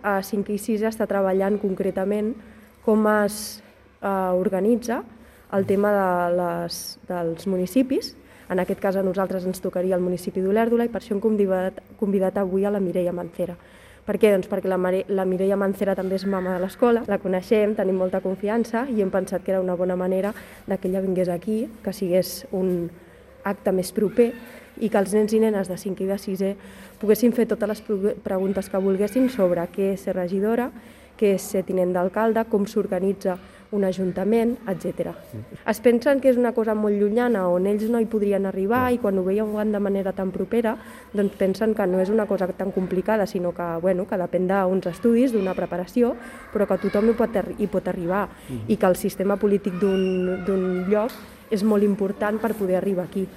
a 5 i 6 està treballant concretament com es organitza el tema dels municipis. En aquest cas a nosaltres ens tocaria el municipi d'Olèrdola i per això hem convidat avui a la Mireia Mancera. Per què? Doncs perquè la Mireia Mancera també és mama de l'escola, la coneixem, tenim molta confiança i hem pensat que era una bona manera que ella vingués aquí, que sigués un acte més proper i que els nens i nenes de 5 i de 6è poguessin fer totes les preguntes que volguessin sobre què és ser regidora, què és ser tinent d'alcalde, com s'organitza un ajuntament, etc. Es pensen que és una cosa molt llunyana on ells no hi podrien arribar i quan ho veuen de manera tan propera doncs pensen que no és una cosa tan complicada, sinó que, que depèn d'uns estudis, d'una preparació, però que tothom hi pot arribar i que el sistema polític d'un lloc és molt important per poder arribar aquí.